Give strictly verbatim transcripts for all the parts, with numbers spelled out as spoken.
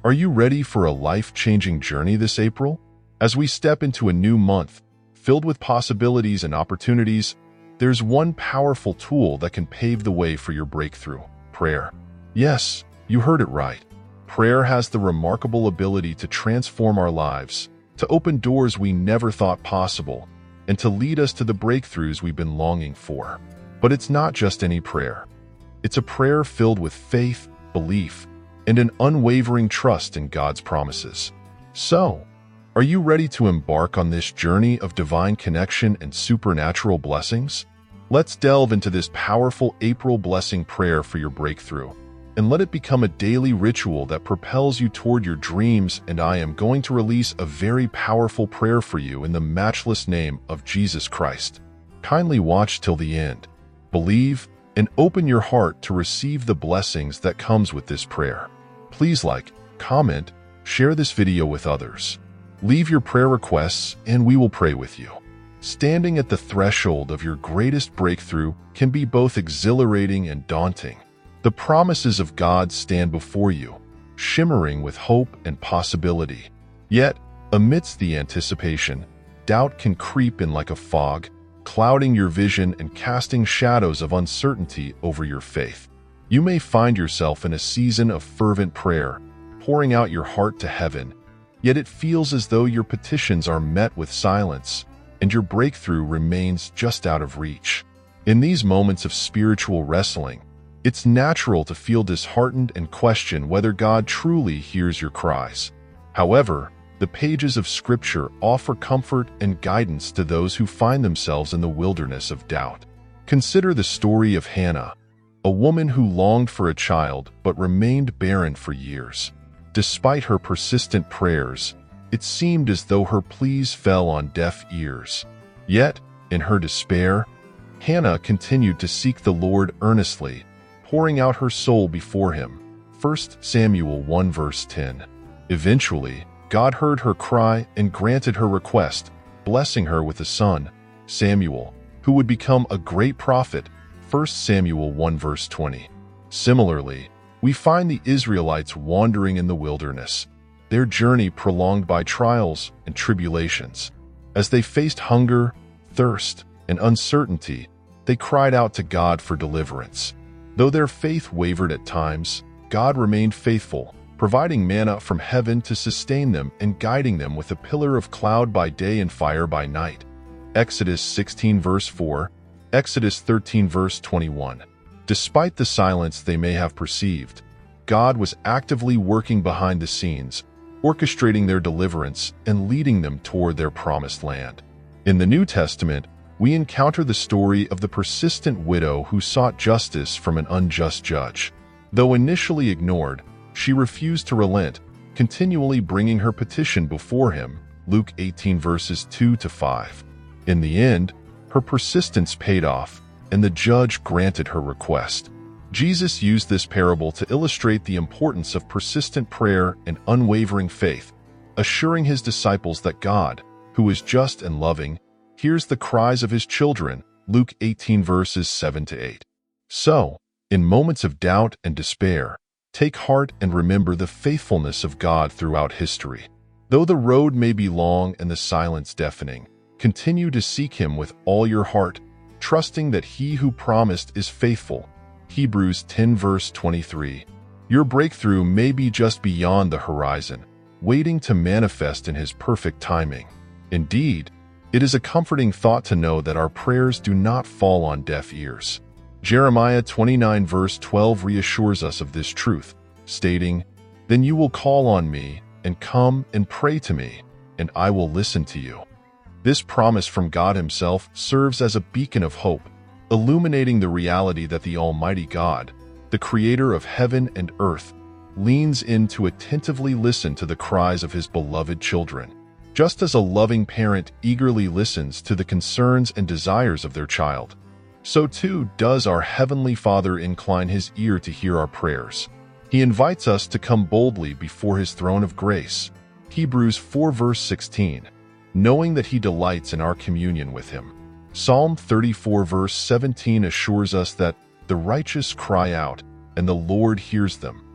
Are you ready for a life-changing journey this April? As we step into a new month, filled with possibilities and opportunities, there's one powerful tool that can pave the way for your breakthrough: prayer. Yes, you heard it right. Prayer has the remarkable ability to transform our lives, to open doors we never thought possible, and to lead us to the breakthroughs we've been longing for. But it's not just any prayer. It's a prayer filled with faith, belief, and an unwavering trust in God's promises. So, are you ready to embark on this journey of divine connection and supernatural blessings? Let's delve into this powerful April blessing prayer for your breakthrough, and let it become a daily ritual that propels you toward your dreams. And I am going to release a very powerful prayer for you in the matchless name of Jesus Christ. Kindly watch till the end. Believe and open your heart to receive the blessings that comes with this prayer. Please like, comment, share this video with others. Leave your prayer requests and we will pray with you. Standing at the threshold of your greatest breakthrough can be both exhilarating and daunting. The promises of God stand before you, shimmering with hope and possibility. Yet, amidst the anticipation, doubt can creep in like a fog, clouding your vision and casting shadows of uncertainty over your faith. You may find yourself in a season of fervent prayer, pouring out your heart to heaven, yet it feels as though your petitions are met with silence, and your breakthrough remains just out of reach. In these moments of spiritual wrestling, it's natural to feel disheartened and question whether God truly hears your cries. However, the pages of Scripture offer comfort and guidance to those who find themselves in the wilderness of doubt. Consider the story of Hannah, a woman who longed for a child but remained barren for years. Despite her persistent prayers, it seemed as though her pleas fell on deaf ears. Yet, in her despair, Hannah continued to seek the Lord earnestly, pouring out her soul before him. First Samuel one verse ten. Eventually, God heard her cry and granted her request, blessing her with a son, Samuel, who would become a great prophet. First Samuel one verse twenty. Similarly, we find the Israelites wandering in the wilderness, their journey prolonged by trials and tribulations. As they faced hunger, thirst, and uncertainty, they cried out to God for deliverance. Though their faith wavered at times, God remained faithful, providing manna from heaven to sustain them and guiding them with a pillar of cloud by day and fire by night. Exodus sixteen verse four, Exodus thirteen verse twenty-one. Despite the silence they may have perceived, God was actively working behind the scenes, orchestrating their deliverance and leading them toward their promised land. In the New Testament, we encounter the story of the persistent widow who sought justice from an unjust judge. Though initially ignored, she refused to relent, continually bringing her petition before him. Luke eighteen verses two to five. In the end, her persistence paid off, and the judge granted her request. Jesus used this parable to illustrate the importance of persistent prayer and unwavering faith, assuring his disciples that God, who is just and loving, hears the cries of his children. Luke eighteen verses seven to eight. So, in moments of doubt and despair, take heart and remember the faithfulness of God throughout history. Though the road may be long and the silence deafening, continue to seek him with all your heart, trusting that he who promised is faithful. Hebrews ten verse twenty-three. Your breakthrough may be just beyond the horizon, waiting to manifest in his perfect timing. Indeed, it is a comforting thought to know that our prayers do not fall on deaf ears. Jeremiah twenty-nine verse twelve reassures us of this truth, stating, "Then you will call on me, and come and pray to me, and I will listen to you." This promise from God himself serves as a beacon of hope, illuminating the reality that the Almighty God, the creator of heaven and earth, leans in to attentively listen to the cries of his beloved children. Just as a loving parent eagerly listens to the concerns and desires of their child, so too does our Heavenly Father incline his ear to hear our prayers. He invites us to come boldly before his throne of grace. Hebrews four verse sixteen. Knowing that he delights in our communion with him. Psalm thirty-four verse seventeen assures us that the righteous cry out, and the Lord hears them.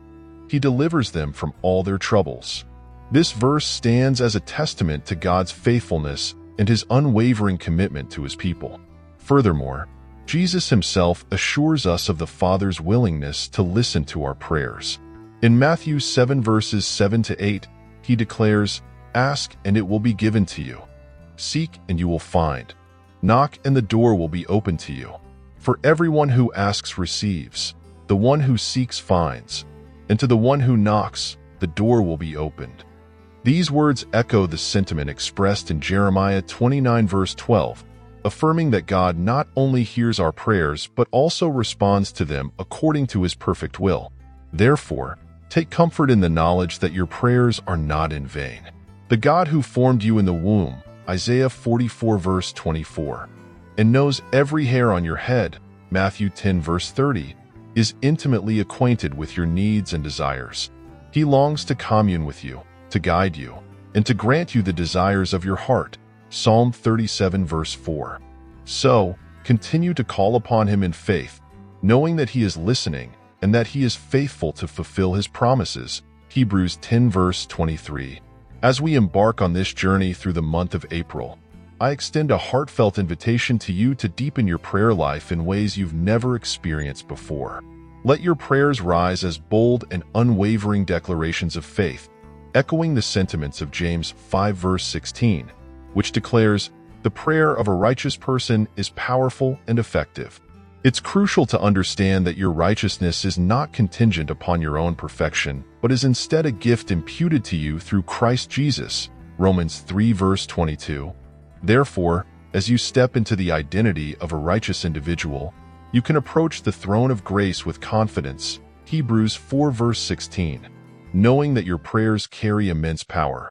He delivers them from all their troubles. This verse stands as a testament to God's faithfulness and his unwavering commitment to his people. Furthermore, Jesus himself assures us of the Father's willingness to listen to our prayers. In Matthew seven verses seven to eight, he declares, "Ask and it will be given to you. Seek and you will find. Knock and the door will be opened to you. For everyone who asks receives, the one who seeks finds, and to the one who knocks, the door will be opened." These words echo the sentiment expressed in Jeremiah twenty-nine verse twelve, affirming that God not only hears our prayers but also responds to them according to his perfect will. Therefore, take comfort in the knowledge that your prayers are not in vain. The God who formed you in the womb, Isaiah forty-four verse twenty-four, and knows every hair on your head, Matthew ten verse thirty, is intimately acquainted with your needs and desires. He longs to commune with you, to guide you, and to grant you the desires of your heart, Psalm thirty-seven verse four. So, continue to call upon him in faith, knowing that he is listening and that he is faithful to fulfill his promises, Hebrews ten verse twenty-three. As we embark on this journey through the month of April, I extend a heartfelt invitation to you to deepen your prayer life in ways you've never experienced before. Let your prayers rise as bold and unwavering declarations of faith, echoing the sentiments of James five verse sixteen, which declares, "The prayer of a righteous person is powerful and effective." It's crucial to understand that your righteousness is not contingent upon your own perfection, but is instead a gift imputed to you through Christ Jesus, Romans three verse twenty-two. Therefore, as you step into the identity of a righteous individual, you can approach the throne of grace with confidence, Hebrews four verse sixteen, knowing that your prayers carry immense power.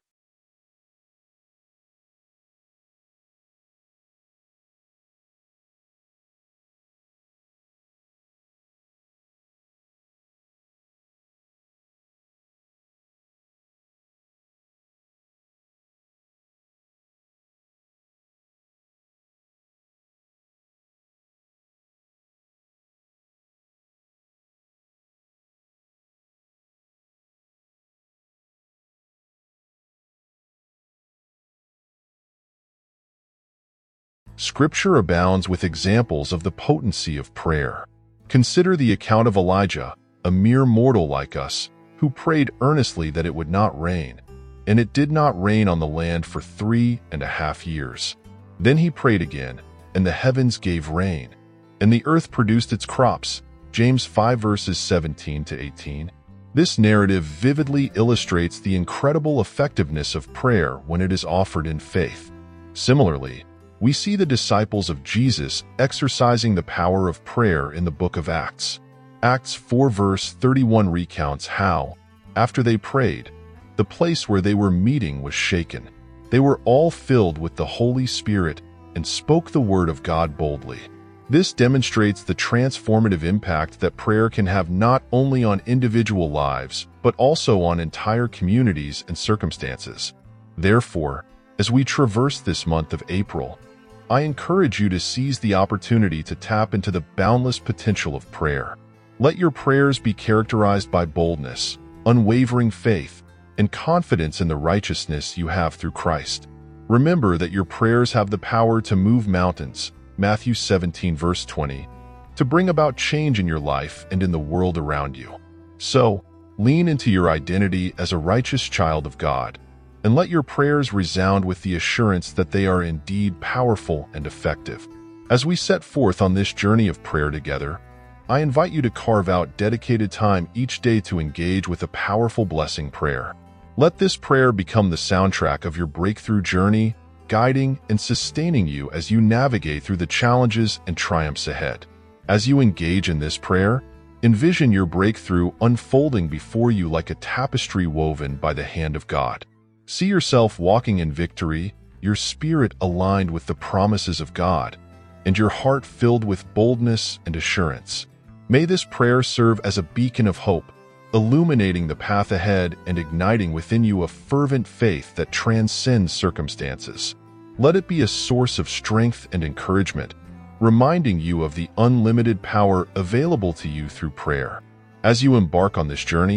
Scripture abounds with examples of the potency of prayer. Consider the account of Elijah, a mere mortal like us, who prayed earnestly that it would not rain, and it did not rain on the land for three and a half years. Then he prayed again, and the heavens gave rain, and the earth produced its crops, James five verses seventeen to eighteen. This narrative vividly illustrates the incredible effectiveness of prayer when it is offered in faith. Similarly, we see the disciples of Jesus exercising the power of prayer in the book of Acts. Acts four verse thirty-one recounts how, after they prayed, the place where they were meeting was shaken. They were all filled with the Holy Spirit and spoke the word of God boldly. This demonstrates the transformative impact that prayer can have not only on individual lives, but also on entire communities and circumstances. Therefore, as we traverse this month of April, I encourage you to seize the opportunity to tap into the boundless potential of prayer. Let your prayers be characterized by boldness, unwavering faith, and confidence in the righteousness you have through Christ. Remember that your prayers have the power to move mountains, Matthew seventeen verse twenty, to bring about change in your life and in the world around you. So, lean into your identity as a righteous child of God, and let your prayers resound with the assurance that they are indeed powerful and effective. As we set forth on this journey of prayer together, I invite you to carve out dedicated time each day to engage with a powerful blessing prayer. Let this prayer become the soundtrack of your breakthrough journey, guiding and sustaining you as you navigate through the challenges and triumphs ahead. As you engage in this prayer, envision your breakthrough unfolding before you like a tapestry woven by the hand of God. See yourself walking in victory, your spirit aligned with the promises of God, and your heart filled with boldness and assurance. May this prayer serve as a beacon of hope, illuminating the path ahead and igniting within you a fervent faith that transcends circumstances. Let it be a source of strength and encouragement, reminding you of the unlimited power available to you through prayer. As you embark on this journey,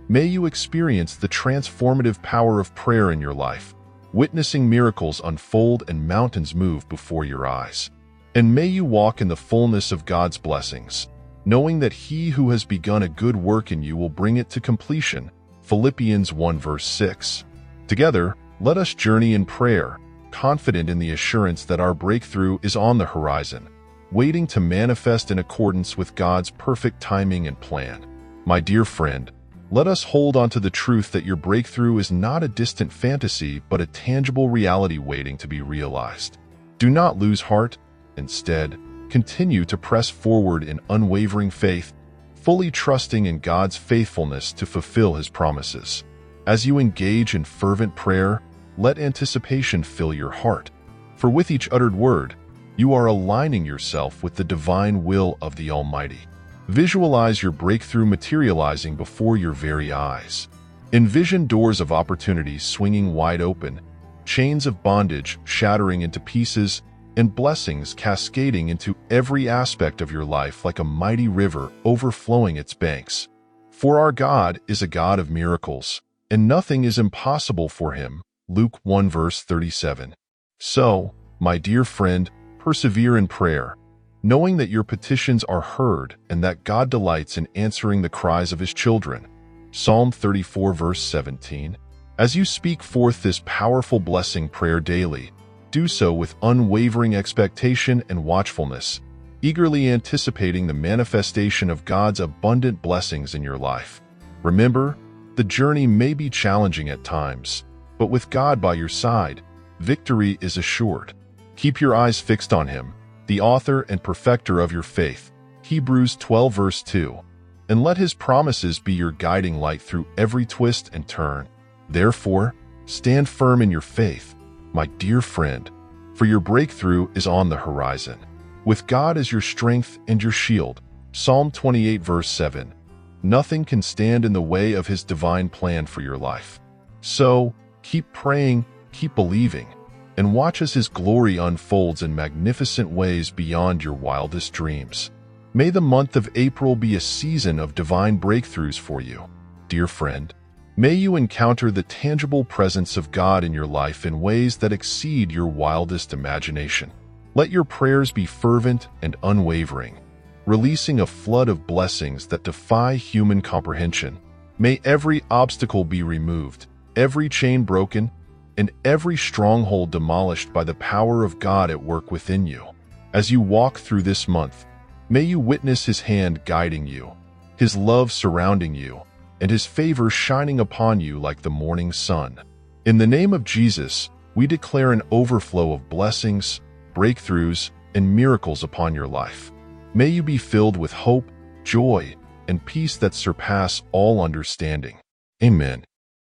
May you experience the transformative power of prayer in your life, witnessing miracles unfold and mountains move before your eyes. And may you walk in the fullness of God's blessings, knowing that He who has begun a good work in you will bring it to completion. Philippians one verse six. Together, let us journey in prayer, confident in the assurance that our breakthrough is on the horizon, waiting to manifest in accordance with God's perfect timing and plan. My dear friend, let us hold on to the truth that your breakthrough is not a distant fantasy but a tangible reality waiting to be realized. Do not lose heart. Instead, continue to press forward in unwavering faith, fully trusting in God's faithfulness to fulfill His promises. As you engage in fervent prayer, let anticipation fill your heart, for with each uttered word, you are aligning yourself with the divine will of the Almighty. Visualize your breakthrough materializing before your very eyes. Envision doors of opportunity swinging wide open, chains of bondage shattering into pieces, and blessings cascading into every aspect of your life like a mighty river overflowing its banks. For our God is a God of miracles, and nothing is impossible for Him. Luke one verse thirty-seven. So, my dear friend, persevere in prayer, knowing that your petitions are heard and that God delights in answering the cries of His children. Psalm thirty-four verse seventeen. As you speak forth this powerful blessing prayer daily, do so with unwavering expectation and watchfulness, eagerly anticipating the manifestation of God's abundant blessings in your life. Remember, the journey may be challenging at times, but with God by your side, victory is assured. Keep your eyes fixed on Him, the author and perfecter of your faith. Hebrews twelve verse two. And let His promises be your guiding light through every twist and turn. Therefore, stand firm in your faith, my dear friend, for your breakthrough is on the horizon. With God as your strength and your shield. Psalm twenty-eight verse seven. Nothing can stand in the way of His divine plan for your life. So, keep praying, keep believing, and watch as His glory unfolds in magnificent ways beyond your wildest dreams. May the month of April be a season of divine breakthroughs for you, dear friend. May you encounter the tangible presence of God in your life in ways that exceed your wildest imagination. Let your prayers be fervent and unwavering, releasing a flood of blessings that defy human comprehension. May every obstacle be removed, every chain broken, and every stronghold demolished by the power of God at work within you. As you walk through this month, may you witness His hand guiding you, His love surrounding you, and His favor shining upon you like the morning sun. In the name of Jesus, we declare an overflow of blessings, breakthroughs, and miracles upon your life. May you be filled with hope, joy, and peace that surpass all understanding. Amen.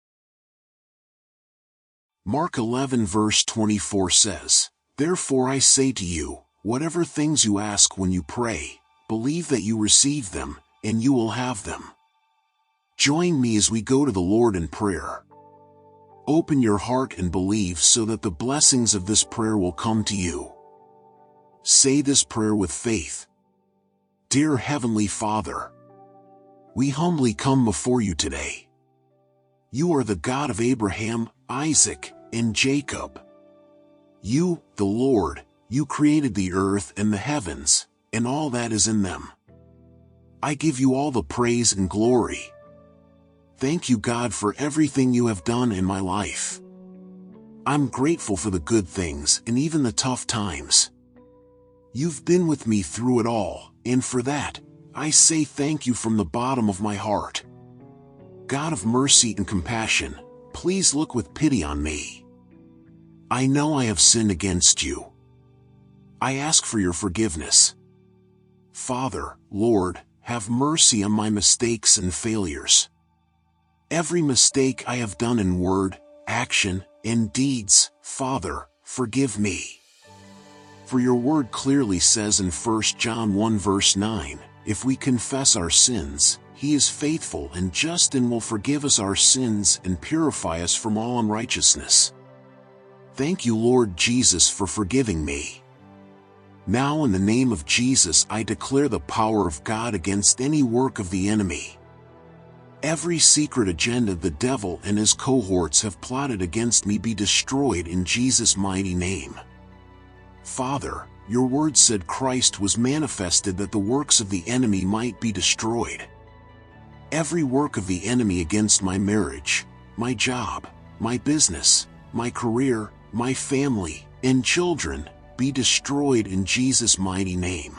Mark eleven verse twenty-four says, Therefore I say to you, whatever things you ask when you pray, believe that you receive them, and you will have them. Join me as we go to the Lord in prayer. Open your heart and believe so that the blessings of this prayer will come to you. Say this prayer with faith. Dear Heavenly Father, we humbly come before you today. You are the God of Abraham, Isaac, and Jacob. You, the Lord, you created the earth and the heavens, and all that is in them. I give you all the praise and glory. Thank you, God, for everything you have done in my life. I'm grateful for the good things and even the tough times. You've been with me through it all, and for that, I say thank you from the bottom of my heart. God of mercy and compassion, please look with pity on me. I know I have sinned against you. I ask for your forgiveness. Father, Lord, have mercy on my mistakes and failures. Every mistake I have done in word, action, and deeds, Father, forgive me. For your word clearly says in First John one verse nine, if we confess our sins, He is faithful and just and will forgive us our sins and purify us from all unrighteousness. Thank you, Lord Jesus, for forgiving me. Now in the name of Jesus I declare the power of God against any work of the enemy. Every secret agenda the devil and his cohorts have plotted against me be destroyed in Jesus' mighty name. Father, your word said Christ was manifested that the works of the enemy might be destroyed. Every work of the enemy against my marriage, my job, my business, my career, my family, and children, be destroyed in Jesus' mighty name.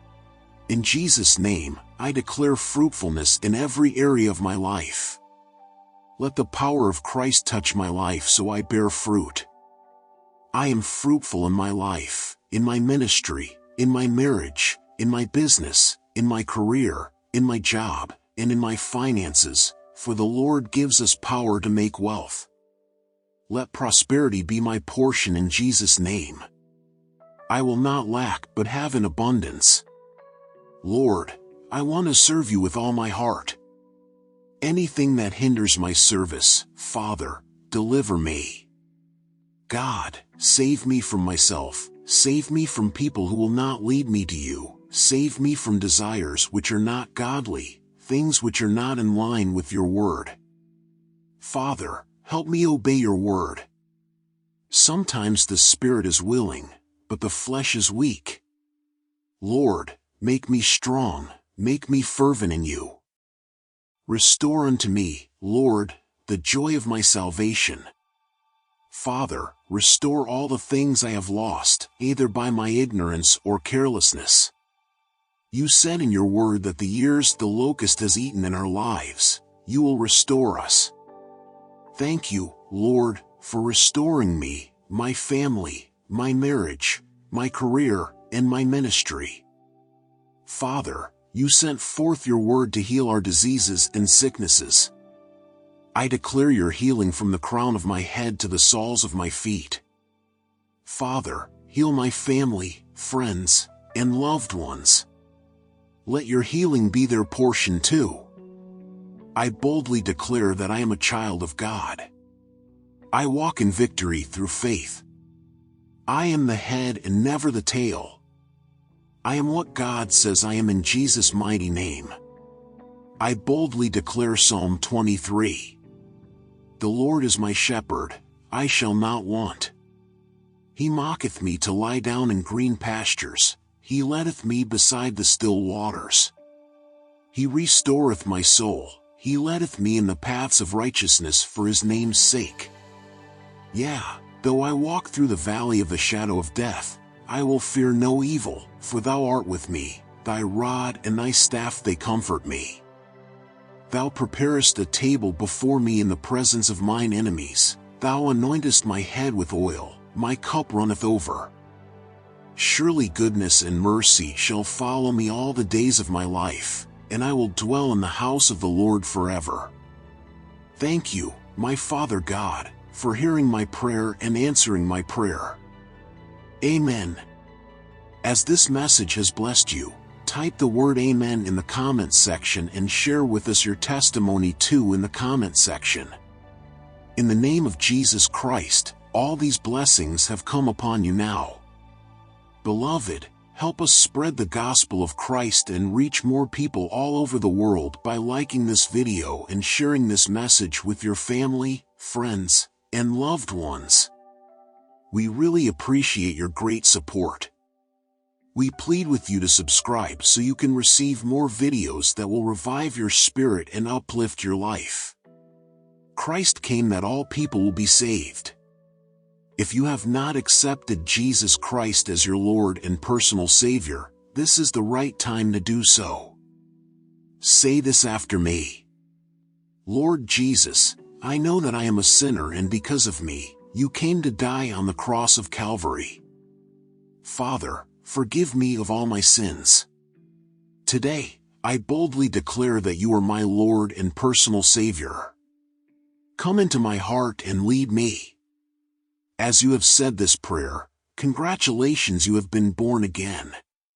In Jesus' name, I declare fruitfulness in every area of my life. Let the power of Christ touch my life so I bear fruit. I am fruitful in my life, in my ministry, in my marriage, in my business, in my career, in my job, and in my finances, for the Lord gives us power to make wealth. Let prosperity be my portion in Jesus' name. I will not lack but have in abundance. Lord, I want to serve you with all my heart. Anything that hinders my service, Father, deliver me. God, save me from myself, save me from people who will not lead me to you, save me from desires which are not godly, things which are not in line with your word. Father, help me obey your word. Sometimes the spirit is willing, but the flesh is weak. Lord, make me strong, make me fervent in you. Restore unto me, Lord, the joy of my salvation. Father, restore all the things I have lost, either by my ignorance or carelessness. You said in your word that the years the locust has eaten in our lives, you will restore us. Thank you, Lord, for restoring me, my family, my marriage, my career, and my ministry. Father, you sent forth your word to heal our diseases and sicknesses. I declare your healing from the crown of my head to the soles of my feet. Father, heal my family, friends, and loved ones. Let your healing be their portion too. I boldly declare that I am a child of God. I walk in victory through faith. I am the head and never the tail. I am what God says I am in Jesus' mighty name. I boldly declare Psalm twenty-three. The Lord is my shepherd, I shall not want. He maketh me to lie down in green pastures, he leadeth me beside the still waters. He restoreth my soul, he leadeth me in the paths of righteousness for his name's sake. Yea, though I walk through the valley of the shadow of death, I will fear no evil, for thou art with me, thy rod and thy staff they comfort me. Thou preparest a table before me in the presence of mine enemies, thou anointest my head with oil, my cup runneth over. Surely goodness and mercy shall follow me all the days of my life, and I will dwell in the house of the Lord forever. Thank you, my Father God, for hearing my prayer and answering my prayer. Amen. As this message has blessed you, type the word Amen in the comments section and share with us your testimony too in the comment section. In the name of Jesus Christ, all these blessings have come upon you now. Beloved, help us spread the gospel of Christ and reach more people all over the world by liking this video and sharing this message with your family, friends, and loved ones. We really appreciate your great support. We plead with you to subscribe so you can receive more videos that will revive your spirit and uplift your life. Christ came that all people will be saved. If you have not accepted Jesus Christ as your Lord and personal Savior, this is the right time to do so. Say this after me. Lord Jesus, I know that I am a sinner, and because of me, you came to die on the cross of Calvary. Father, forgive me of all my sins. Today, I boldly declare that you are my Lord and personal Savior. Come into my heart and lead me. As you have said this prayer, congratulations, you have been born again.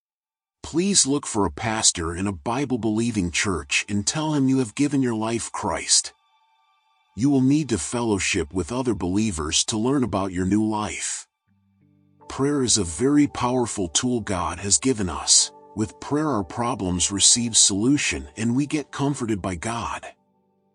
Please look for a pastor in a Bible-believing church and tell him you have given your life Christ. You will need to fellowship with other believers to learn about your new life. Prayer is a very powerful tool God has given us. With prayer, our problems receive solution and we get comforted by God.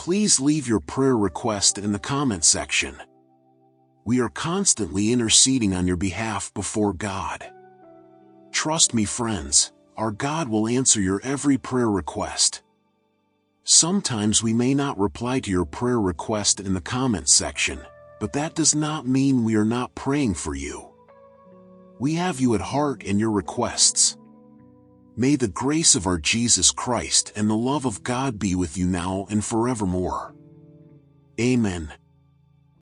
Please leave your prayer request in the comment section. We are constantly interceding on your behalf before God. Trust me, friends, our God will answer your every prayer request. Sometimes we may not reply to your prayer request in the comments section, but that does not mean we are not praying for you. We have you at heart and your requests. May the grace of our Jesus Christ and the love of God be with you now and forevermore. Amen.